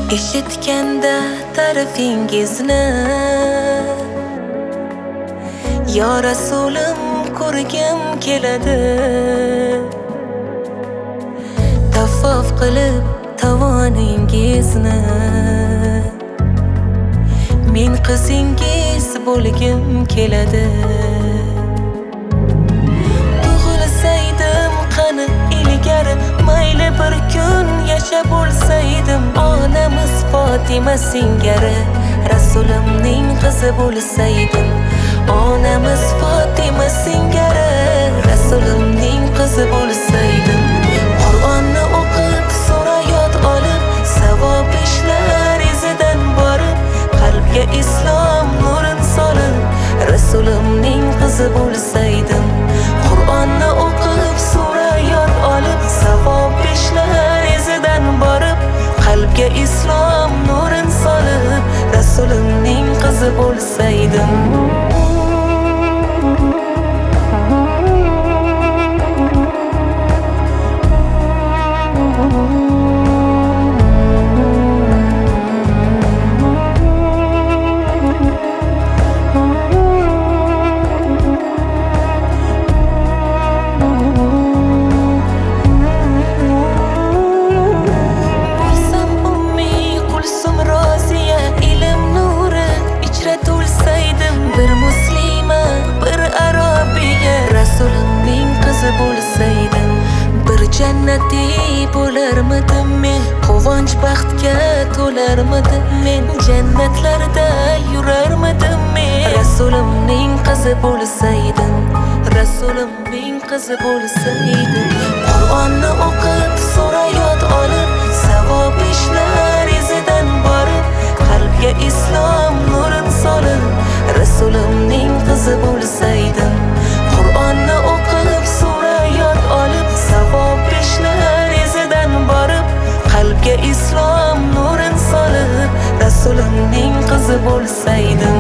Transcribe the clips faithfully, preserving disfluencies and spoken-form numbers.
Eshitganda ta'rifingizni yo Rasulim ko'rgim keladi. Tafaf qilib tavoningizni men qizingiz bo'lgim keladi. Tug'ilsaydim qani ilgari, mayli bir kun yashab bo'lsaydim, onamiz Fatima singari Rasulimning qizi bo'lsaydim. Onamiz Fatima singari Rasulimning qizi bo'lsaydim. Qur'onni o'qib, sura yod olib, savob ishlar izidan borib, qalbga islom nurin solib, Rasulimning qizi bo'lsaydim. Qur'onni o'qib, sura yod olib, savob ishlar izidan borib, qalbga islom nurin solib, Rasulimning qizi bo'lsaydim. Bir muslima, bir arabiya Rasulimning qizi bo'lsaydim. Bir jannatiy bo'larmidim men, quvonch baxtga to'larmidim men, jannatlarda yurarmidim men. Rasulimning qizi bo'lsaydim, Rasulimning qizi bo'lsaydim. Qur'onni o'qib, sura yod olib, savob ishlar izidan borib, qalbga islom nurin solib, Rasulimning qizi bo'lsaydim. Qur'onni o'qib, sura yod olib, savob ishlar izidan borib, qalbga islom nurin solib, Rasulimning qizi bo'lsaydim.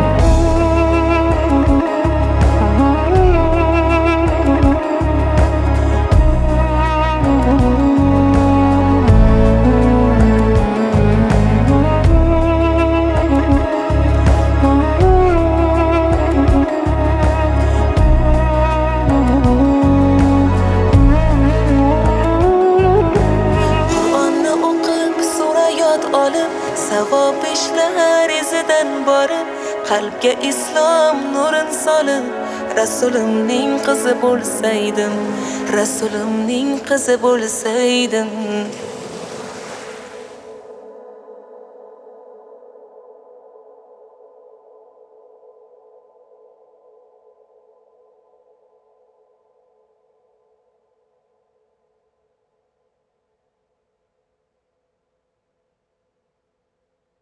Savob ishlar izidan borib, qalbga islom nurin solib, Rasulimning qizi bo'lsaydim. Rasulimning qizi bo'lsaydim.